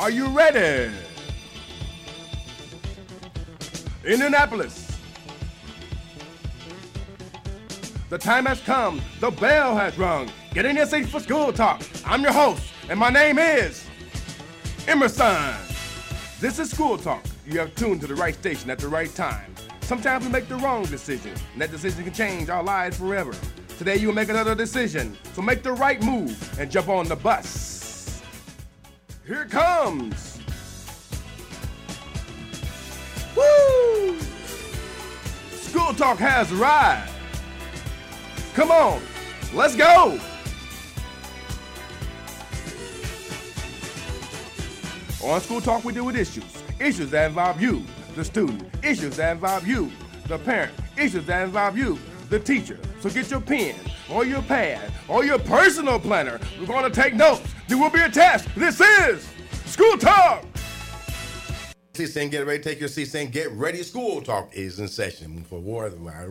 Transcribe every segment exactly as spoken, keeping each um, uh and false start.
Are you ready? Indianapolis. The time has come. The bell has rung. Get in your seats for School Talk. I'm your host, and my name is Emerson. This is School Talk. You have tuned to the right station at the right time. Sometimes we make the wrong decision, and that decision can change our lives forever. Today you will make another decision, so make the right move and jump on the bus. Here it comes. Woo! School Talk has arrived. Come on, let's go. On School Talk, we deal with issues. Issues that involve you, the student. Issues that involve you, the parent. Issues that involve you, the teacher. So get your pen or your pad or your personal planner. We're going to take notes. There will be a test. This is School Talk. C-Sing, get ready. Take your C-Sing. Get ready. School Talk is in session for war,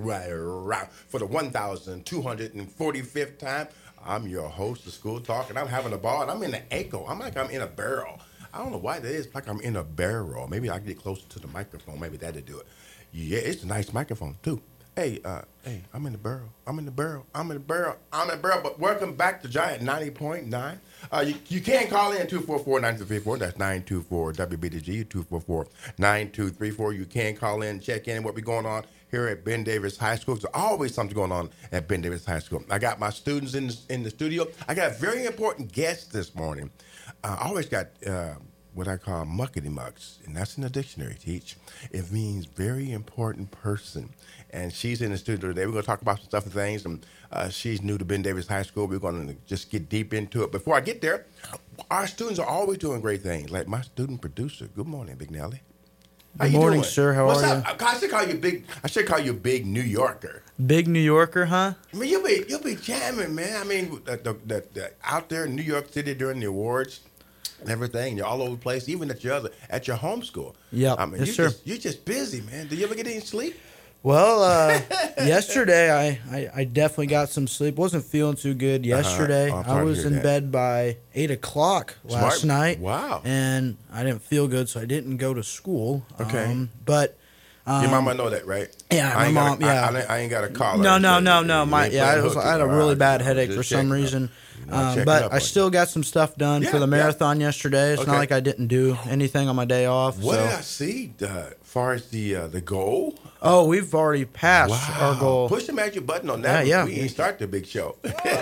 for the one thousand two hundred forty-fifth time. I'm your host of School Talk, and I'm having a ball, and I'm in an echo. I'm like I'm in a barrel. I don't know why that is. It's like I'm in a barrel. Maybe I can get closer to the microphone. Maybe that'll do it. Yeah, it's a nice microphone, too. Hey, uh, hey, I'm in the barrel. I'm in the barrel. I'm in the barrel. I'm in the barrel. But welcome back to Giant ninety point nine. Uh, you, you can call in two four four, nine two three four. That's nine two four W B D G, two four four, nine two three four. You can call in, check in what be going on here at Ben Davis High School. There's always something going on at Ben Davis High School. I got my students in the, in the studio. I got a very important guest this morning. Uh, I always got uh, what I call muckety mucks, and that's in the dictionary, Teach. It means very important person. And she's in the studio today. We're going to talk about some stuff and things. And uh, she's new to Ben Davis High School. We're going to just get deep into it. Before I get there, our students are always doing great things. Like my student producer. Good morning, Big Nelly. How Good morning, doing? Sir. How What's are up? you? I should call you Big. I should call you Big New Yorker. Big New Yorker, huh? I mean, you'll be you'll be jamming, man. I mean, the, the, the, the, out there in New York City during the awards. And everything, you're all over the place, even at your other, at your home school. Yeah, I mean, yes, you're sir. Just, you're just busy, man. Do you ever get any sleep? Well, uh, yesterday I, I, I definitely got some sleep. Wasn't feeling too good yesterday. Uh-huh. Oh, I was in that. bed by eight o'clock last Smart. night. Wow. And I didn't feel good, so I didn't go to school. Okay. Um, but um, your mama know that, right? Yeah, I my mom. Gotta, yeah, I, I, I ain't got a collar. No, no, so no, you, no. You my yeah, I, was, I had a really bad headache for some reason. Um, but I still got some stuff done yeah, for the marathon yeah. yesterday. It's okay. not like I didn't do anything on my day off. What so. did I see uh, as far as the uh, the goal? Oh, we've already passed wow. our goal. Push the magic button on that. Yeah, yeah. We ain't start the big show.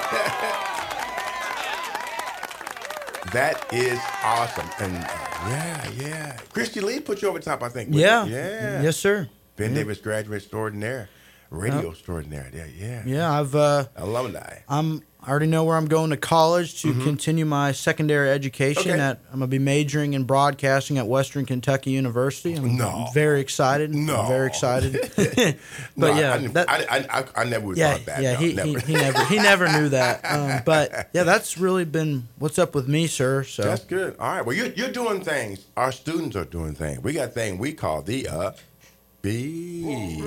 That is awesome. And uh, yeah, yeah. Christy Lee put you over top, I think. Yeah. You? Yeah. Yes, sir. Ben yeah. Davis graduate extraordinaire. Radio yep. extraordinaire. Yeah, yeah. Yeah, I've uh, alumni. I'm I already know where I'm going to college to mm-hmm. continue my secondary education. Okay. At I'm gonna be majoring in broadcasting at Western Kentucky University. I'm no. very excited. No, I'm very excited. but no, yeah, I, I, that, I, I, I never would yeah, thought that. Yeah, no, he, never. he he never he never knew that. Um, but yeah, that's really been what's up with me, sir. So that's good. All right. Well, you're you're doing things. Our students are doing things. We got things we call the uh, B.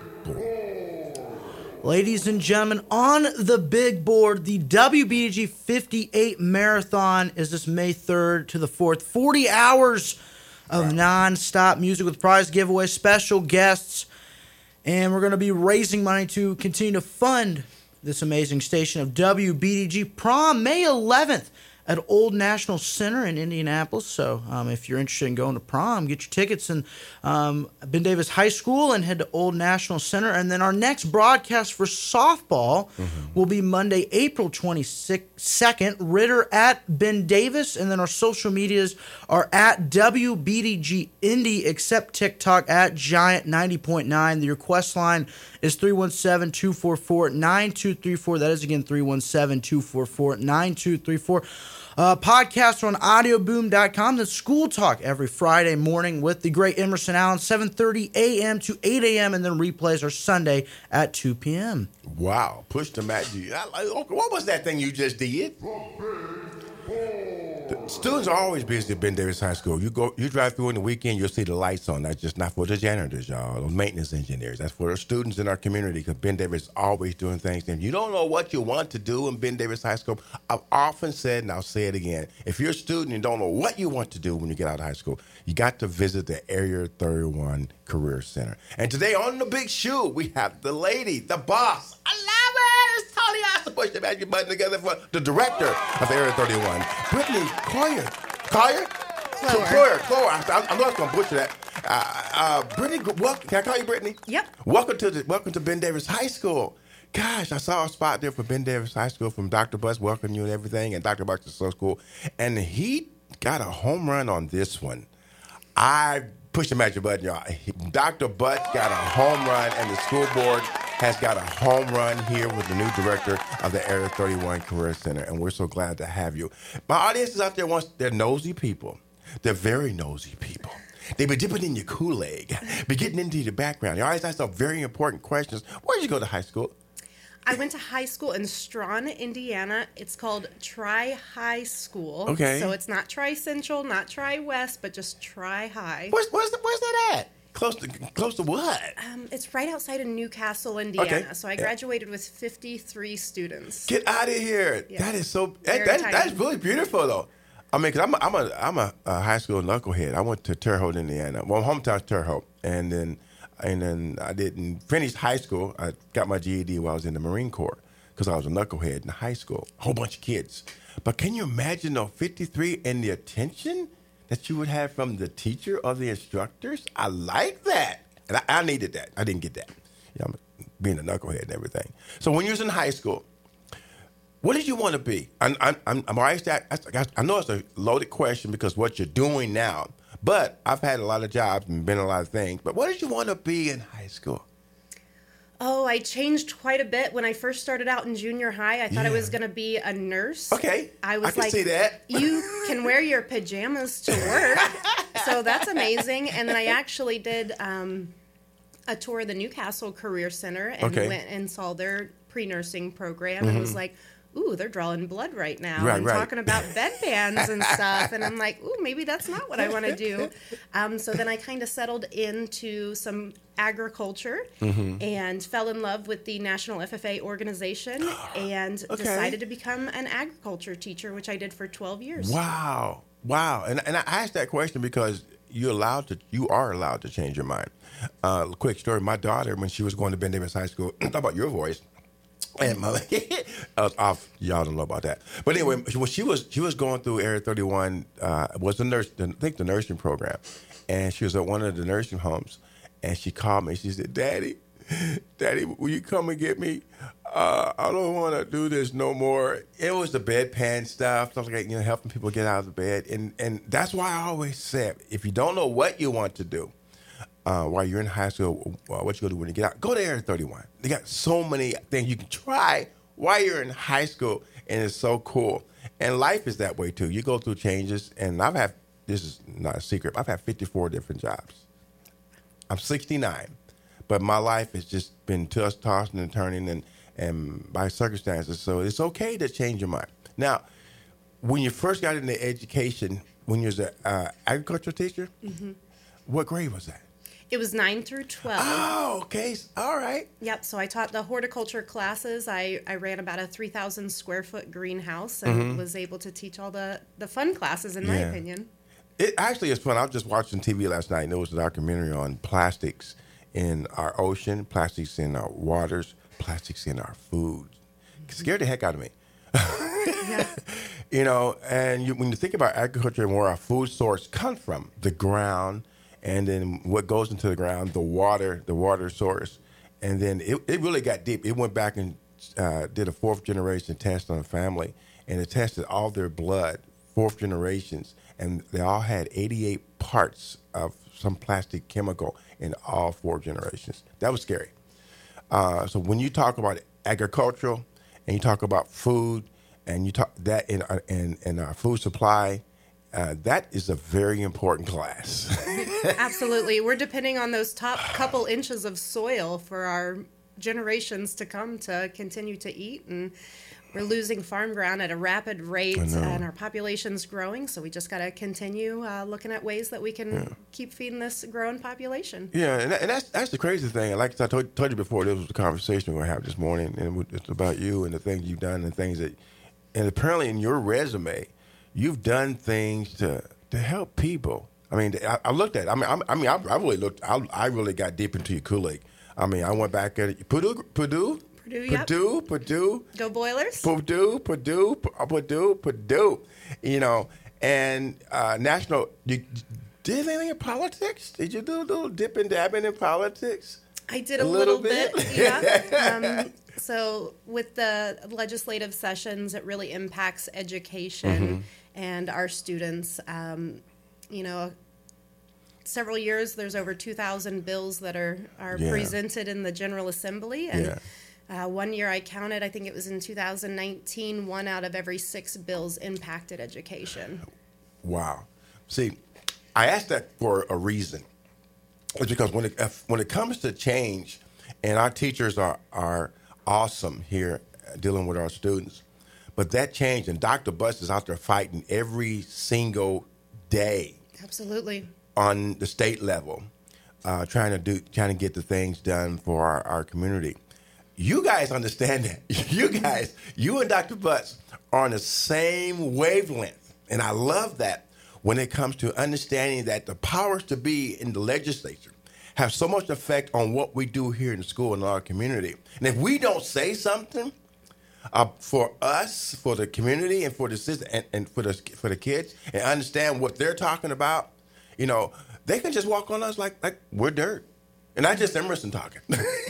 Ladies and gentlemen, on the big board, the W B D G fifty-eight Marathon is this May third to the fourth. forty hours of right. non-stop music with prize giveaways, special guests, and we're going to be raising money to continue to fund this amazing station of W B D G Prom May eleventh at Old National Center in Indianapolis. So um, if you're interested in going to prom, get your tickets in um, Ben Davis High School and head to Old National Center. And then our next broadcast for softball mm-hmm. will be Monday, April twenty-second, Ritter at Ben Davis. And then our social medias are at W B D G Indy, except TikTok at Giant ninety point nine. The request line is three one seven, two four four, nine two three four. That is, again, three one seven, two four four, nine two three four. Uh, podcasts are on audio boom dot com. The School Talk every Friday morning with the great Emerson Allen, seven thirty a.m. to eight a.m. And then replays are Sunday at two p.m. Wow. Push the mat. What was that thing you just did? Students are always busy at Ben Davis High School. You go, you drive through in the weekend, you'll see the lights on. That's just not for the janitors, y'all, those maintenance engineers. That's for the students in our community because Ben Davis is always doing things. And you don't know what you want to do in Ben Davis High School. I've often said, and I'll say it again, if you're a student and don't know what you want to do when you get out of high school, you got to visit the Area thirty-one Career Center. And today on The Big Shoe, we have the lady, the boss. I love it. It's Tony Austin. Push the magic button together for the director of Area thirty-one, Brittany Collier. Collier? Clower. Clower. Clower. I, I know I was going to butcher that. Uh, uh, Brittany, welcome. Can I call you Brittany? Yep. Welcome to the welcome to Ben Davis High School. Gosh, I saw a spot there for Ben Davis High School from Doctor Butts welcoming you and everything, and Doctor Butts is so cool. And he got a home run on this one. I pushed the magic button, y'all. Doctor Butts got a home run, and the school board has got a home run here with the new director of the Area thirty-one Career Center, and we're so glad to have you. My audience is out there wants they're nosy people. They're very nosy people. They be dipping in your Kool-Aid, be getting into your background. You always ask some very important questions. Where did you go to high school? I went to high school in Strawn, Indiana. It's called Tri-High School. Okay. So it's not Tri-Central, not Tri-West, but just Tri-High. Where's, where's, the, where's that at? Close to close to what? Um, it's right outside of Newcastle, Indiana. Okay. So I graduated with fifty-three students. Get out of here. Yeah. That is so, that, Very that, tiny. that's really beautiful, though. I mean, because I'm a, I'm, a, I'm a, a high school knucklehead. I went to Terre Haute, Indiana. Well, hometown's Terre Haute. And then, and then I didn't finish high school. I got my G E D while I was in the Marine Corps because I was a knucklehead in high school. A whole bunch of kids. But can you imagine, though, fifty-three and the attention that you would have from the teacher or the instructors? I like that. And I, I needed that. I didn't get that. You know, being a knucklehead and everything. So when you was in high school, what did you want to be? I'm, I'm, I'm, I'm always that. I know it's a loaded question because what you're doing now. But I've had a lot of jobs and been a lot of things. But what did you want to be in high school? Oh, I changed quite a bit. When I first started out in junior high, I thought Yeah. I was going to be a nurse. Okay. I was I can like, see that. You can wear your pajamas to work. So that's amazing. And then I actually did um, a tour of the Newcastle Career Center and Okay. went and saw their pre-nursing program and was like, ooh, they're drawing blood right now Right, and right. talking about bedpans and stuff. And I'm like, ooh, maybe that's not what I want to do. Um, so then I kind of settled into some agriculture Mm-hmm. and fell in love with the National F F A organization and Okay. decided to become an agriculture teacher, which I did for twelve years. Wow. Wow. And, and I asked that question because you're allowed to, you are allowed to change your mind. Uh, quick story. My daughter, when she was going to Ben Davis High School, talk about your voice. And my, I was off. Y'all don't know about that. But anyway, when she was she was going through Area thirty-one, uh, was the nurse, I think the nursing program, and she was at one of the nursing homes, and she called me. She said, "Daddy, Daddy, will you come and get me? Uh, I don't want to do this no more." It was the bedpan stuff, stuff like that, you know, helping people get out of the bed, and and that's why I always said, if you don't know what you want to do, Uh, while you're in high school, uh, what you gonna do when you get out? Go to Area thirty-one. They got so many things you can try while you're in high school, and it's so cool. And life is that way too. You go through changes, and I've had, this is not a secret, I've had fifty-four different jobs. I'm sixty-nine, but my life has just been toss, tossing and turning, and and by circumstances. So it's okay to change your mind. Now, when you first got into education, when you was an uh, agricultural teacher, Mm-hmm. what grade was that? It was nine through twelve. Oh, okay. All right. Yep. So I taught the horticulture classes. I, I ran about a three thousand square foot greenhouse and was able to teach all the, the fun classes, in my Mm-hmm. Yeah. opinion. It actually is fun. I was just watching T V last night, and there was a documentary on plastics in our ocean, plastics in our waters, plastics in our food. It scared the heck out of me. Yeah. You know, and you, when you think about agriculture and where our food source comes from, the ground, and then what goes into the ground, the water, the water source, and then it, it really got deep. It went back and uh, did a fourth generation test on a family, and it tested all their blood, fourth generations, and they all had eighty-eight parts of some plastic chemical in all four generations. That was scary. Uh, so when you talk about agricultural, and you talk about food, and you talk that in our, in, in our food supply, uh, that is a very important class. Absolutely. We're depending on those top couple inches of soil for our generations to come to continue to eat. And we're losing farm ground at a rapid rate, and our population's growing. So we just got to continue uh, looking at ways that we can yeah. keep feeding this growing population. Yeah, and, that, and that's that's the crazy thing. Like I told, told you before, this was the conversation we're going to have this morning, and it's about you and the things you've done and things that, and apparently in your resume, you've done things to to help people. I mean, I, I looked at it. I mean, I, I mean, I, I really looked. I, I really got deep into your Kool-Aid. I mean, I went back at it. Purdue, Purdue, Purdue, yep. Purdue, Purdue. Go Boilers. Purdue, Purdue, Purdue, Purdue. You know, and uh, national. You did anything in politics? Did you do a little dip and dabbing in politics? I did a, a little, little bit. bit. Yeah. Um, so with the legislative sessions, it really impacts education mm-hmm. and our students. Um, you know, several years, there's over two thousand bills that are, are yeah. presented in the General Assembly. And yeah. uh, one year I counted, I think it was in two thousand nineteen, one out of every six bills impacted education. Wow. See, I asked that for a reason. It's because when it, when it comes to change, and our teachers are, are awesome here dealing with our students, but that change, and Doctor Butts is out there fighting every single day. Absolutely. On the state level, uh, trying to do, trying to get the things done for our, our community. You guys understand that. You guys, you and Doctor Butts are on the same wavelength, and I love that when it comes to understanding that the powers to be in the legislature have so much effect on what we do here in school and in our community. And if we don't say something uh, for us, for the community, and for the system, and, and for the for the kids, and understand what they're talking about, you know, they can just walk on us like like we're dirt. And that's just Emerson talking.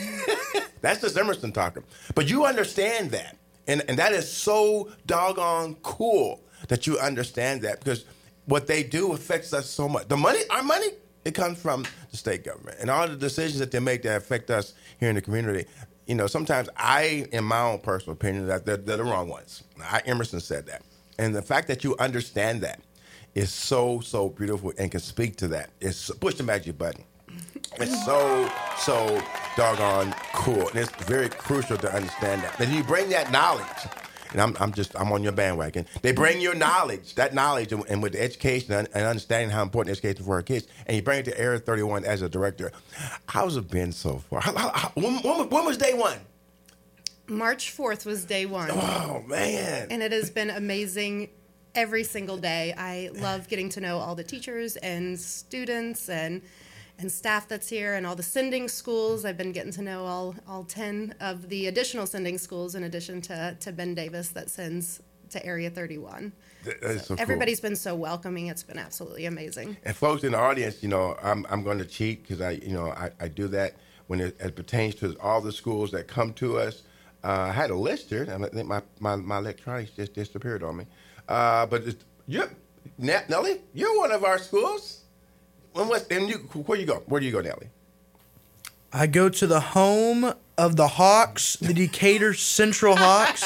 That's just Emerson talking. But you understand that, and and that is so doggone cool that you understand that, because what they do affects us so much. The money, our money, it comes from the state government, and all the decisions that they make that affect us here in the community. You know, sometimes I, in my own personal opinion, that they're, they're the wrong ones. I, Emerson said that. And the fact that you understand that is so, so beautiful and can speak to that. It's push the magic button. It's so, so doggone cool. And it's very crucial to understand that. And you bring that knowledge, and I'm, I'm just, I'm on your bandwagon. They bring your knowledge, that knowledge, and, and with the education and, and understanding how important education is for our kids, and you bring it to Area thirty-one as a director. How's it been so far? How, how, how, when, when, when was day one? March fourth was day one. Oh, man. And it has been amazing every single day. I love getting to know all the teachers and students and and staff that's here, and all the sending schools. I've been getting to know all, all ten of the additional sending schools, in addition to, to Ben Davis that sends to Area thirty-one. That is so, so everybody's cool. been so welcoming. It's been absolutely amazing. And folks in the audience, you know, I'm I'm going to cheat because I, you know, I, I do that when it, it pertains to all the schools that come to us. Uh, I had a list here. I think my, my, my electronics just disappeared on me. Uh, but it's, you're, Nellie, you're one of our schools. And, what, and you, where you go? Where do you go, Nellie? I go to the home of the Hawks, the Decatur Central Hawks.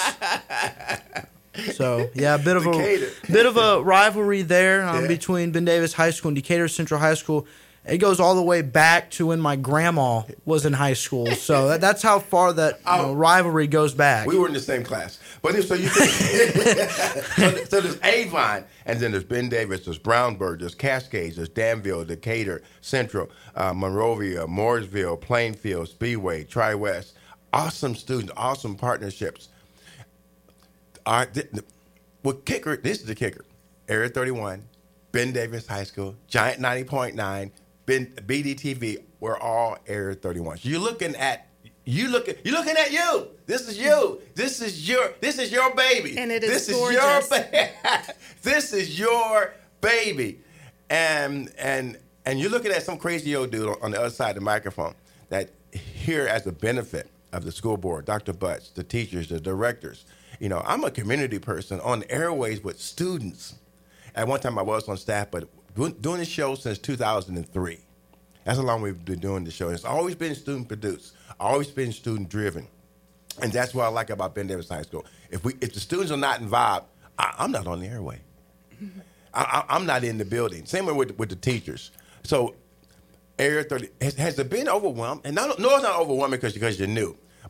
So yeah, a bit of Decatur. a bit of a rivalry there um, yeah. between Ben Davis High School and Decatur Central High School. It goes all the way back to when my grandma was in high school. So that, that's how far that you know, rivalry goes back. We were in the same class. But so you so, so there's Avon, and then there's Ben Davis, there's Brownsburg, there's Cascades, there's Danville, Decatur, Central, uh, Monrovia, Mooresville, Plainfield, Speedway, Tri-West. Awesome students, awesome partnerships. Our, the, the, well, kicker, this is the kicker. Area thirty-one, Ben Davis High School, Giant ninety point nine, Ben, B D T V, we're all Area thirty-one. So you're looking at you looking you're looking at you. This is you. This is your this is your baby. And it is this gorgeous. Is your ba- this is your baby. And and and you're looking at some crazy old dude on the other side of the microphone that here as a benefit of the school board, Doctor Butts, the teachers, the directors. You know, I'm a community person on the airways with students. At one time I was on staff, but doing this show since two thousand three. That's how long we've been doing the show. It's always been student produced, always been student driven. And that's what I like about Ben Davis High School. If we, if the students are not involved, I, I'm not on the airway. Mm-hmm. I, I, I'm not in the building. Same way with, with the teachers. So Area thirty, has, has it been overwhelmed? And not, no, it's not overwhelming because because you're new.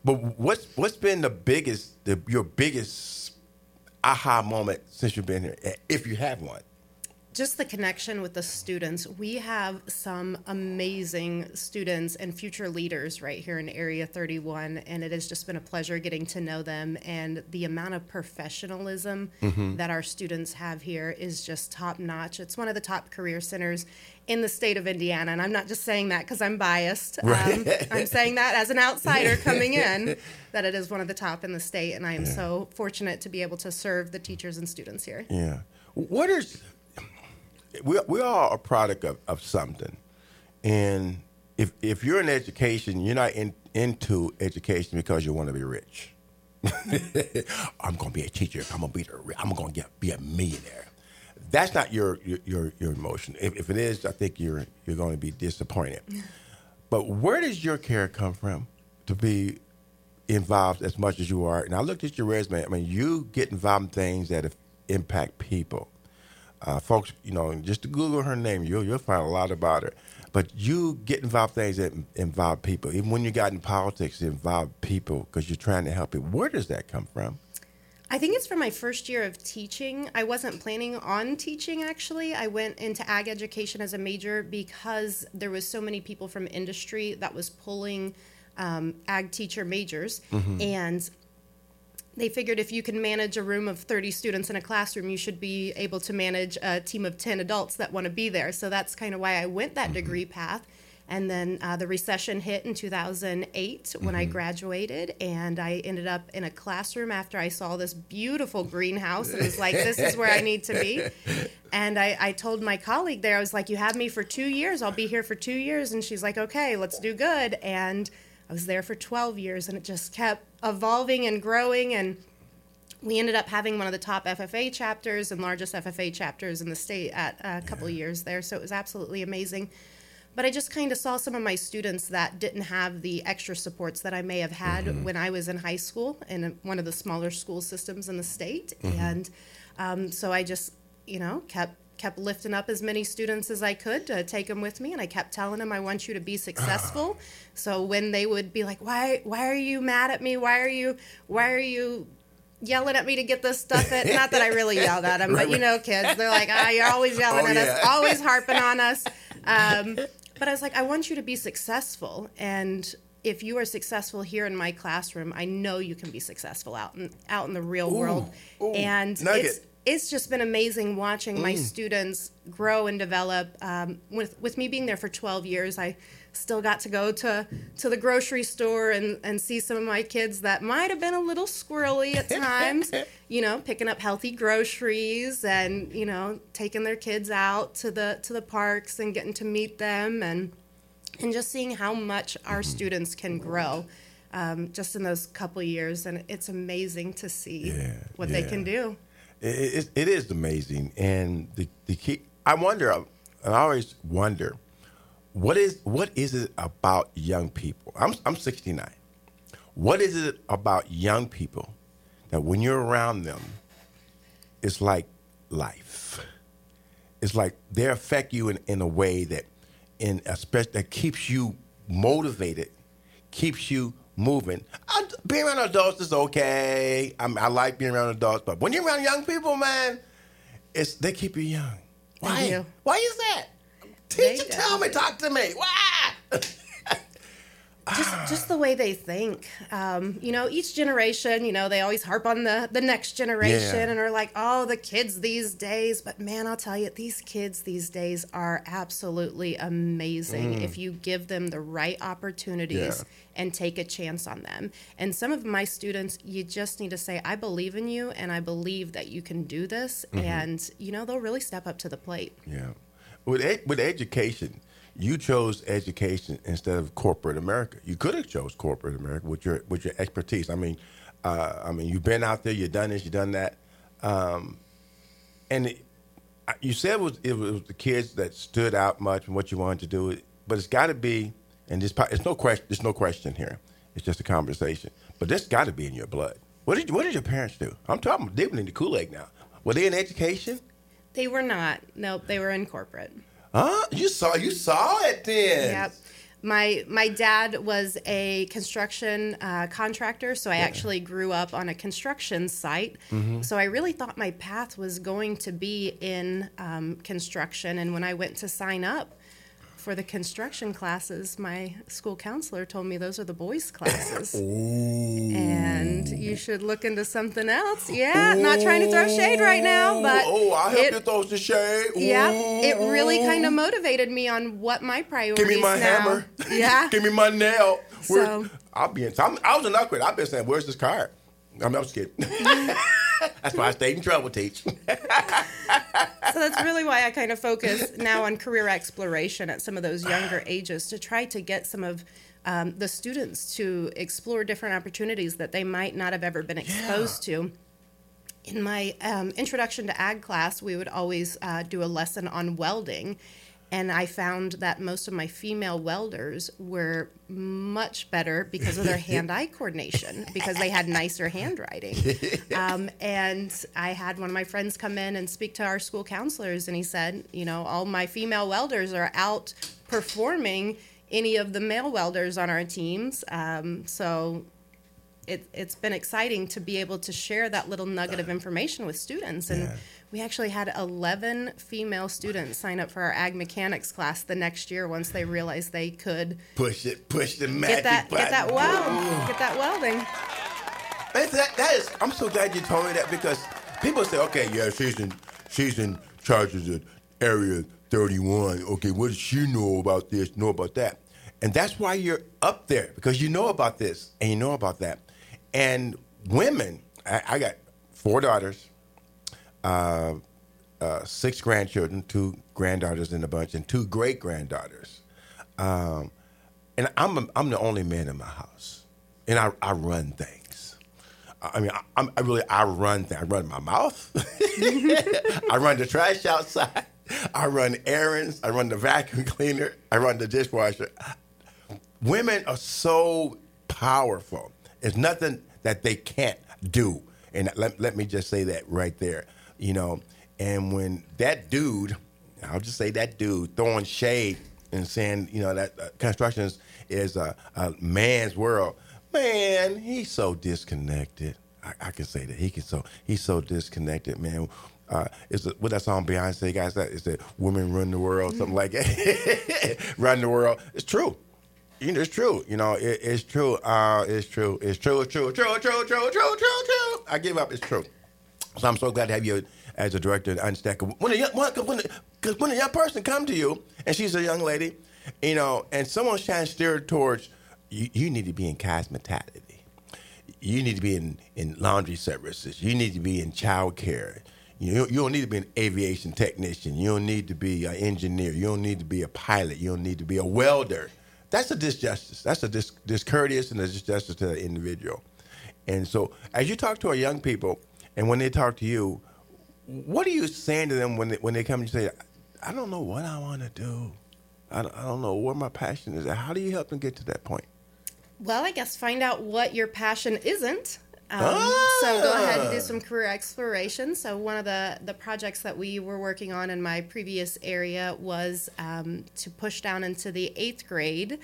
But what's what's been the biggest, the, your biggest aha moment since you've been here, if you have one? Just the connection with the students. We have some amazing students and future leaders right here in Area thirty-one, and it has just been a pleasure getting to know them. And the amount of professionalism mm-hmm. that our students have here is just top notch. It's one of the top career centers in the state of Indiana, and I'm not just saying that because I'm biased. Right. Um, I'm saying that as an outsider coming in, that it is one of the top in the state, and I am yeah. so fortunate to be able to serve the teachers and students here. Yeah. What is... We we are a product of, of something, and if if you're in education, you're not in, into education because you want to be rich. I'm going to be a teacher. I'm going to be the, I'm going to get be a millionaire. That's not your your your, your emotion. If, if it is, I think you're you're going to be disappointed. But where does your care come from to be involved as much as you are? And I looked at your resume. I mean, you get involved in things that impact people. Uh, folks, you know, just to Google her name, you'll, you'll find a lot about her. But you get involved in things that involve people. Even when you got in politics, it involved people because you're trying to help people. Where does that come from? I think it's from my first year of teaching. I wasn't planning on teaching, actually. I went into ag education as a major because there was so many people from industry that was pulling um, ag teacher majors. Mm-hmm. And they figured if you can manage a room of thirty students in a classroom, you should be able to manage a team of ten adults that want to be there. So that's kind of why I went that mm-hmm. degree path. And then uh, the recession hit in two thousand eight mm-hmm. when I graduated, and I ended up in a classroom after I saw this beautiful greenhouse and was like, this is where I need to be. And I, I told my colleague there, I was like, you have me for two years. I'll be here for two years. And she's like, okay, let's do good. And I was there for twelve years, and it just kept evolving and growing, and we ended up having one of the top F F A chapters and largest F F A chapters in the state at a couple yeah. of years there, so it was absolutely amazing. But I just kind of saw some of my students that didn't have the extra supports that I may have had mm-hmm. when I was in high school in one of the smaller school systems in the state, mm-hmm. and um, so I just, you know, kept kept lifting up as many students as I could to take them with me, and I kept telling them I want you to be successful. So when they would be like, why why are you mad at me? Why are you why are you yelling at me to get this stuff at? Not that I really yelled at them, right, but you know, kids, they're like, ah, you're always yelling oh, at yeah. us, always harping on us. Um, but I was like, I want you to be successful, and if you are successful here in my classroom, I know you can be successful out in out in the real ooh, world. Ooh, and nugget. it's It's just been amazing watching my mm. students grow and develop. Um, with with me being there for twelve years, I still got to go to, to the grocery store and, and see some of my kids that might have been a little squirrely at times, you know, picking up healthy groceries and, you know, taking their kids out to the to the parks and getting to meet them and and just seeing how much our mm-hmm. students can grow um, just in those couple of years. And it's amazing to see yeah, what yeah. they can do. It, it, it is amazing, and the the key. I wonder. I always wonder, what is what is it about young people? I'm I'm sixty-nine. What is it about young people that when you're around them, it's like life. It's like they affect you in, in a way that, in especially that keeps you motivated, keeps you moving. I, being around adults is okay. I, I like being around adults, but when you're around young people, man, it's they keep you young. Why? You. Why is that? Teacher, tell me, talk to me. Why? Just, just the way they think. Um, you know, each generation, you know, they always harp on the, the next generation yeah. and are like, oh, the kids these days. But man, I'll tell you, these kids these days are absolutely amazing mm. if you give them the right opportunities yeah. and take a chance on them. And some of my students, you just need to say, I believe in you and I believe that you can do this. Mm-hmm. And, you know, they'll really step up to the plate. Yeah. With ed- with education, you chose education instead of corporate America. You could have chose corporate America with your with your expertise. I mean, uh, I mean, you've been out there, you've done this, you've done that, um, and it, you said it was, it was the kids that stood out much and what you wanted to do. But it's got to be, and this it's no question. There's no question here. It's just a conversation. But this got to be in your blood. What did what did your parents do? I'm talking deep in the Kool-Aid now. Were they in education? They were not. Nope, they were in corporate. Huh? You saw you saw it then. Yep. My my dad was a construction uh, contractor, so I yeah. actually grew up on a construction site. Mm-hmm. So I really thought my path was going to be in um, construction. And when I went to sign up for the construction classes, my school counselor told me those are the boys' classes. And you should look into something else. Yeah, Ooh. Not trying to throw shade right now, but oh, I'll help it, you throw some shade. Ooh. Yeah, it really kind of motivated me on what my priorities. Give me my now. hammer. Yeah. Give me my nail. Where, so I'll be in. I'm, I was an upgrade. I've been saying, "Where's this card?" I'm not just kidding. That's why I stayed in trouble, teach. So that's really why I kind of focus now on career exploration at some of those younger ages to try to get some of um, the students to explore different opportunities that they might not have ever been exposed yeah. to. In my um, introduction to ag class, we would always uh, do a lesson on welding. And I found that most of my female welders were much better because of their hand-eye coordination, because they had nicer handwriting. Um, and I had one of my friends come in and speak to our school counselors, and he said, you know, all my female welders are outperforming any of the male welders on our teams. Um, so it, it's been exciting to be able to share that little nugget of information with students. And yeah. we actually had eleven female students sign up for our ag mechanics class the next year once they realized they could push it, push the magic get that, button. Get that weld, get that welding. That, that is, I'm so glad you told me that, because people say, okay, yeah, she's in, she's in charge of the Area thirty-one. Okay, what does she know about this, know about that? And that's why you're up there, because you know about this and you know about that. And women, I, I got four daughters, uh, uh, six grandchildren, two granddaughters in the bunch, and two great-granddaughters. Um, and I'm a, I'm the only man in my house, and I, I run things. I mean, I, I'm, I really, I run things. I run my mouth. I run the trash outside. I run errands. I run the vacuum cleaner. I run the dishwasher. Women are so powerful. There's nothing that they can't do. And let, let me just say that right there, you know. And when that dude, I'll just say that dude, throwing shade and saying, you know, that uh, construction is, is a, a man's world, man, he's so disconnected. I, I can say that. He can so He's so disconnected, man. Uh, it's a, what that song Beyonce, guys, that is that women run the world, something like that. Run the world. It's true. You know, it's true. You know, it, it's true. Uh, it's true. It's true. It's true. True. True. True. True. True. True. I give up. It's true. So I'm so glad to have you as a director and understand. When a young, when, because when a young person come to you and she's a young lady, you know, and someone's trying to steer her towards, you, you need to be in cosmetology. You need to be in, in laundry services. You need to be in child care. You, you don't need to be an aviation technician. You don't need to be an engineer. You don't need to be a pilot. You don't need to be a welder. That's a disjustice. That's a dis- discourteous and a disjustice to the individual. And so as you talk to our young people, and when they talk to you, what are you saying to them when they, when they come and say, I don't know what I want to do. I don't, I don't know where my passion is. How do you help them get to that point? Well, I guess find out what your passion isn't. Um, ah. So go ahead and do some career exploration. So one of the, the projects that we were working on in my previous area was um, to push down into the eighth grade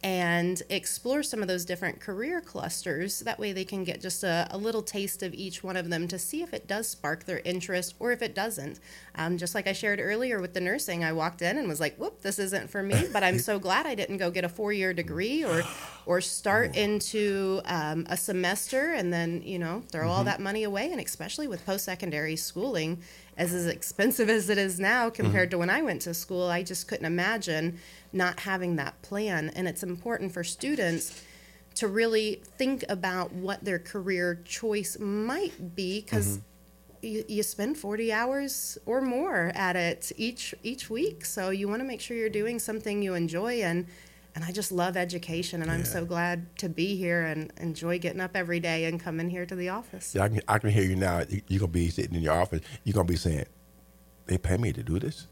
and explore some of those different career clusters. That way they can get just a, a little taste of each one of them to see if it does spark their interest or if it doesn't. Um, just like I shared earlier with the nursing, I walked in and was like, whoop, this isn't for me, but I'm so glad I didn't go get a four-year degree or or start into um, a semester and then, you know, throw mm-hmm. all that money away. And especially with post-secondary schooling, as as expensive as it is now compared mm-hmm. to when I went to school, I just couldn't imagine not having that plan. And it's important for students to really think about what their career choice might be, because mm-hmm. you, you spend forty hours or more at it each each week. So you want to make sure you're doing something you enjoy. And and I just love education, and yeah. I'm so glad to be here and enjoy getting up every day and coming here to the office. Yeah, I can, I can hear you now. You're going to be sitting in your office. You're going to be saying, they pay me to do this?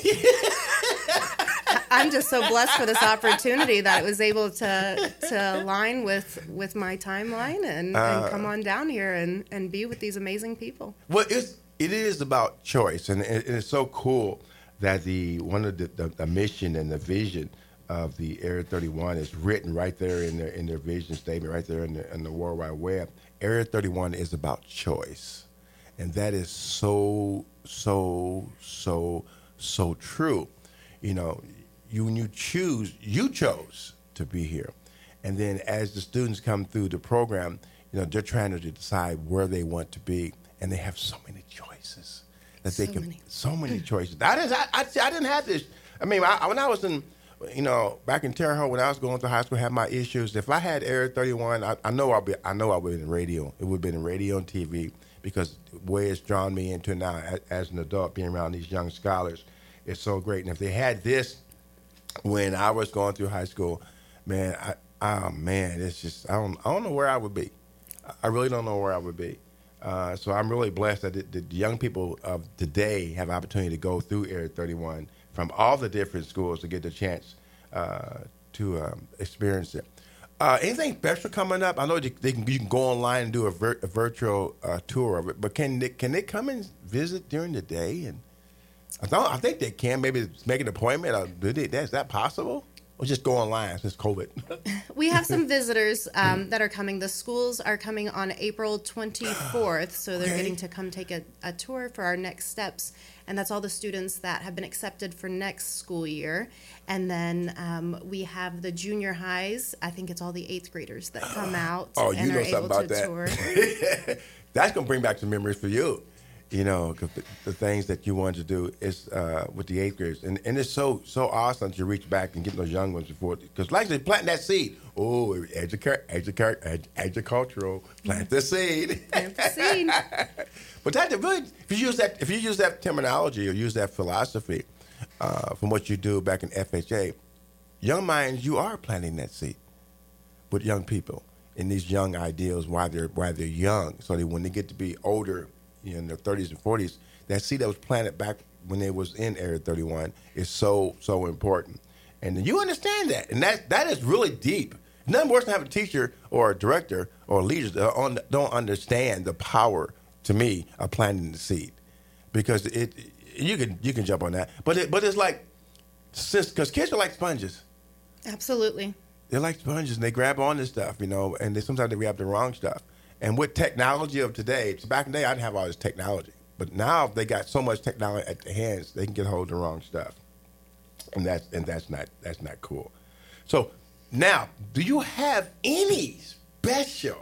I'm just so blessed for this opportunity that I was able to to align with, with my timeline and, uh, and come on down here and, and be with these amazing people. Well, it's, it is about choice, and it, it's so cool that the one of the, the, the mission and the vision of the Area thirty-one is written right there in their in their vision statement, right there in the, in the World Wide Web. Area thirty-one is about choice, and that is so so so so true. You know, you when you choose, you chose to be here, and then as the students come through the program, you know, they're trying to decide where they want to be, and they have so many choices that So they can many. so many choices. I didn't I, I, I didn't have this. I mean, I, when I was in, you know, back in Terre Haute, when I was going through high school, had my issues. If I had Area thirty-one, I, I know I'll be. I know I would have been in radio. It would have been in radio and T V because the way it's drawn me into now as, as an adult, being around these young scholars, it's so great. And if they had this when I was going through high school, man, I, oh man, it's just I don't I don't know where I would be. I really don't know where I would be. Uh, so I'm really blessed that the, the young people of today have opportunity to go through Area thirty-one from all the different schools to get the chance uh, to um, experience it. Uh, anything special coming up? I know they, they can, you can go online and do a, vir- a virtual uh, tour of it, but can they, can they come and visit during the day? And I, don't, I think they can. Maybe make an appointment. Or do they, is that possible? Or just go online since COVID? We have some visitors um, that are coming. The schools are coming on April twenty-fourth, so they're Okay. getting to come take a, a tour for our next steps. And that's all the students that have been accepted for next school year. And then um, we have the junior highs. I think it's all the eighth graders that come out Oh, you and know are something able about to that. tour. That's going to bring back some memories for you. You know, 'cause the, the things that you wanted to do is uh, with the eighth graders. And, and it's so so awesome to reach back and get those young ones before. Because like they planting that seed. Oh, educa- educa- ed- educultural, plant the seed. Plant the seed. But that really, if you use that, if you use that terminology or use that philosophy uh, from what you do back in F H A, young minds, you are planting that seed with young people in these young ideals while they're while they're young, so that when they get to be older, you know, in their thirties and forties, that seed that was planted back when they was in Area thirty-one is so so important, and you understand that, and that that is really deep. Nothing worse than having a teacher or a director or leaders that on- don't understand the power, to me, of planting the seed, because it you can you can jump on that, but it, but it's like, because kids are like sponges. Absolutely. They're like sponges, and they grab on this stuff, you know, and they, sometimes they grab the wrong stuff. And with technology of today, so back in the day, I didn't have all this technology. But now they got so much technology at their hands, they can get hold of the wrong stuff. And that's, and that's, not, that's not cool. So now, do you have any special?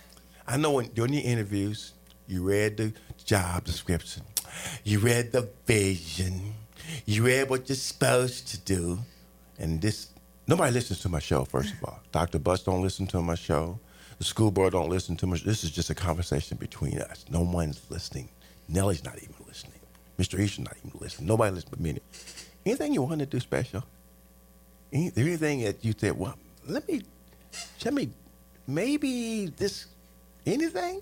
I know when, during your interviews, you read the job description, you read the vision, you read what you're supposed to do, and this, nobody listens to my show, first of all. Doctor Butts don't listen to my show. The school board don't listen to much. This is just a conversation between us. No one's listening. Nellie's not even listening. Mister Easton's not even listening. Nobody listens but me. Anything you want to do special? Any, there anything that you said, well, let me, let me, maybe this, anything?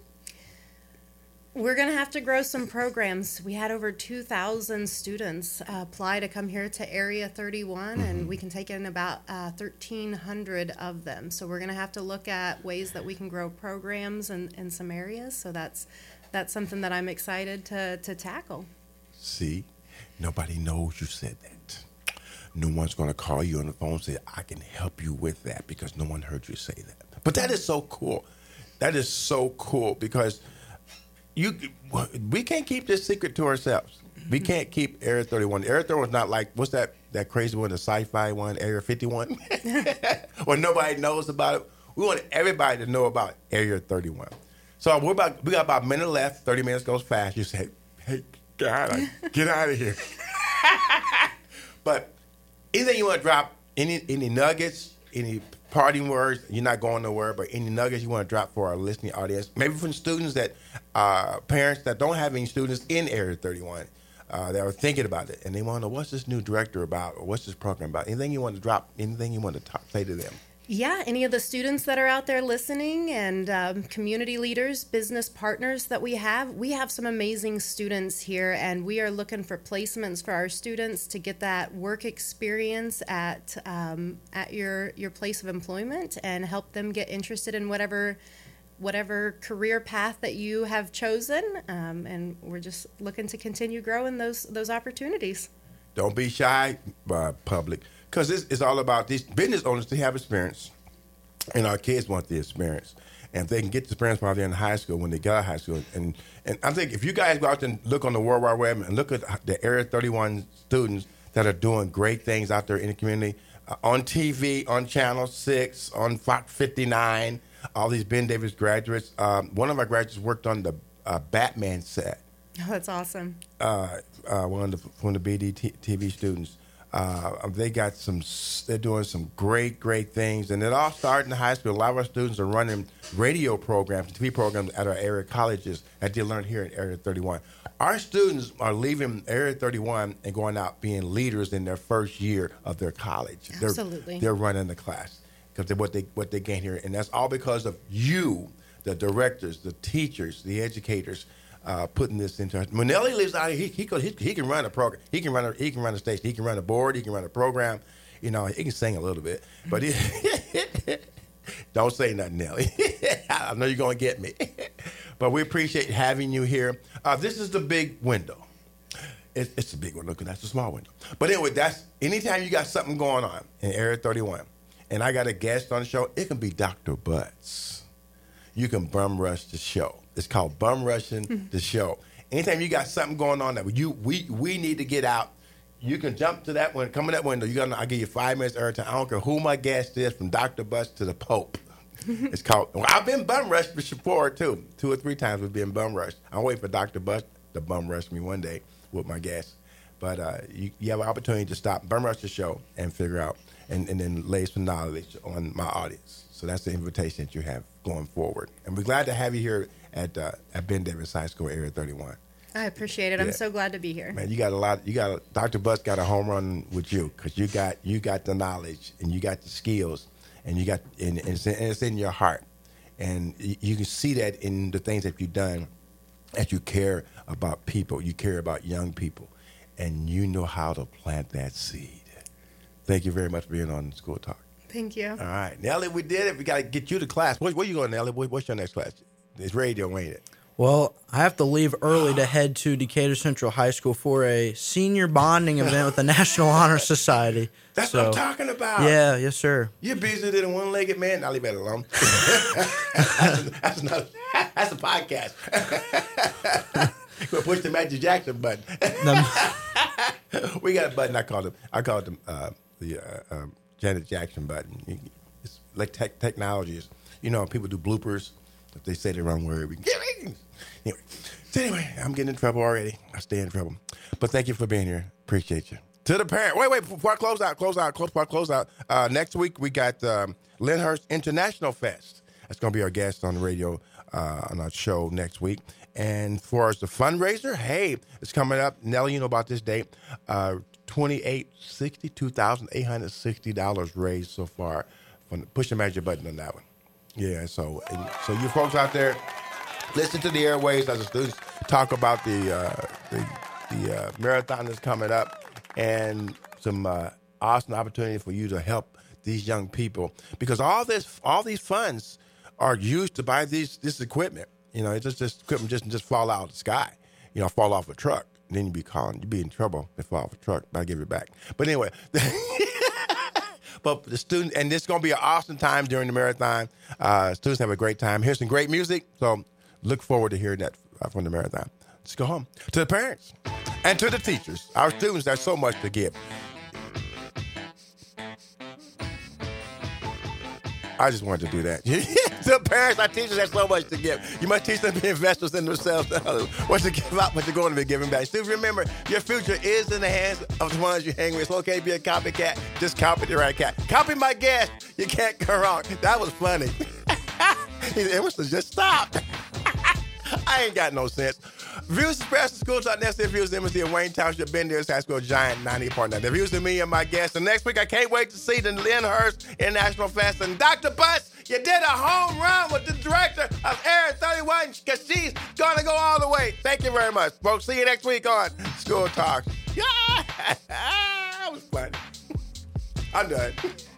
We're going to have to grow some programs. We had over two thousand students uh, apply to come here to Area thirty-one, Mm-hmm. and we can take in about uh, thirteen hundred of them. So we're going to have to look at ways that we can grow programs in, in some areas. So that's that's something that I'm excited to, to tackle. See, nobody knows you said that. No one's going to call you on the phone and say, I can help you with that, because no one heard you say that. But that is so cool. That is so cool, because you, we can't keep this secret to ourselves. We can't keep Area thirty-one. Area thirty-one is not like, what's that, that crazy one, the sci-fi one, Area fifty-one? Where nobody knows about it. We want everybody to know about Area thirty-one. So we're about, we got about a minute left. thirty minutes goes fast. You say, hey, God, get out of here. But anything you want to drop, any any nuggets, any parting words, you're not going nowhere, but any nuggets you want to drop for our listening audience, maybe from students that, uh, parents that don't have any students in Area thirty-one uh, that are thinking about it, and they want to know, what's this new director about, or what's this program about? Anything you want to drop, anything you want to talk, say to them? Yeah, any of the students that are out there listening, and um, community leaders, business partners that we have, we have some amazing students here, and we are looking for placements for our students to get that work experience at um, at your your place of employment, and help them get interested in whatever whatever career path that you have chosen. Um, and we're just looking to continue growing those those opportunities. Don't be shy, uh, public. Because it's, it's all about these business owners to have experience, and our kids want the experience. And if they can get the experience while they're in high school, when they get out of high school, and and I think if you guys go out there and look on the World Wide Web and look at the Area thirty-one students that are doing great things out there in the community, uh, on T V, on Channel six, on Fox fifty-nine, all these Ben Davis graduates. Um, one of my graduates worked on the uh, Batman set. Oh, that's awesome. Uh, uh, one of the from the B D T V students. Uh, they got some. They're doing some great, great things, and it all started in high school. A lot of our students are running radio programs, T V programs at our area colleges that they learned here in Area thirty-one. Our students are leaving Area thirty-one and going out being leaders in their first year of their college. Absolutely, they're, they're running the class because what they what they gain here, and that's all because of you, the directors, the teachers, the educators. Uh, putting this into when Nelly lives out here, he he, could, he he can run a program, he can run a, he can run a station, he can run a board, he can run a program, you know, he can sing a little bit, but he, don't say nothing, Nelly. I know you're gonna get me, but we appreciate having you here. Uh, this is the big window. It's, it's a big window because that's a small window. But anyway, that's anytime you got something going on in Area thirty-one, and I got a guest on the show, it can be Doctor Butts. You can bum rush the show. It's called Bum Rushing the Show. Anytime you got something going on that you we we need to get out, you can jump to that one, come in that window. You got I'll give you five minutes every time. I don't care who my guest is, from Doctor Butts to the Pope. It's called. Well, I've been bum rushed before too. Two or three times we've been bum rushed. I'm waiting for Doctor Butts to bum rush me one day with my guest. But uh, you, you have an opportunity to stop, bum rush the show, and figure out, and, and then lay some knowledge on my audience. So that's the invitation that you have going forward. And we're glad to have you here at uh, at Ben Davis High School, Area thirty-one. I appreciate it. Yeah. I'm so glad to be here. Man, you got a lot. You got a, Doctor Butts got a home run with you because you got you got the knowledge and you got the skills and you got and, and, it's, in, and it's in your heart, and you, you can see that in the things that you've done. That you care about people, you care about young people, and you know how to plant that seed. Thank you very much for being on School Talk. Thank you. All right, Nelly, we did it. We got to get you to class. Where, where you going, Nelly? What, what's your next class? It's radio, ain't it? Well, I have to leave early to head to Decatur Central High School for a senior bonding event with the National Honor Society. That's so, what I'm talking about. Yeah, yes, sir. You're busier than a one-legged man. Now leave that alone. that's, that's, another, that's a podcast. We'll push the Magic Jackson button. We got a button. I called it. I called them uh, the uh, um, Janet Jackson button. It's like tech, technology is. You know, people do bloopers. If they say the wrong word, we can get it. Anyway, so anyway, I'm getting in trouble already. I stay in trouble. But thank you for being here. Appreciate you. To the parent. Wait, wait, before I close out, close out, close, before I close out. Uh, next week, we got um, Lyndhurst International Fest. That's going to be our guest on the radio uh, on our show next week. And for us, the fundraiser, hey, it's coming up. Nelly, you know about this date. Uh, twenty-eight, sixty-two thousand eight hundred sixty dollars raised so far. From the, push the magic button on that one. Yeah, so and, so you folks out there, listen to the airways as the students talk about the uh, the, the uh, marathon that's coming up, and some uh, awesome opportunity for you to help these young people, because all this all these funds are used to buy these this equipment. You know, it's just this equipment just just fall out of the sky. You know, fall off a truck, and then you be calling, you be in trouble. If fall off a truck, but I give it back. But anyway. But the student, and this is going to be an awesome time during the marathon. Uh, students have a great time. Here's some great music. So look forward to hearing that from the marathon. Let's go home. To the parents and to the teachers, our students, there's so much to give. I just wanted to do that. To the parents, our teachers have so much to give. You must teach them to be investors in themselves. What to give out, what you're going to be giving back. Still remember, your future is in the hands of the ones you hang with. It's okay to be a copycat. Just copy the right cat. Copy my guest. You can't go wrong. That was funny. Emerson just stopped. I ain't got no sense. Views expressed in School Talk, that's the views of M C in Wayne Township, Ben Davis High School, Giant ninety point nine. The views of me and my guests. And next week, I can't wait to see the Lyndhurst International Fest. And Doctor Butts, you did a home run with the director of Area thirty-one, because she's going to go all the way. Thank you very much, folks. See you next week on School Talk. Yeah, that was fun. I'm done.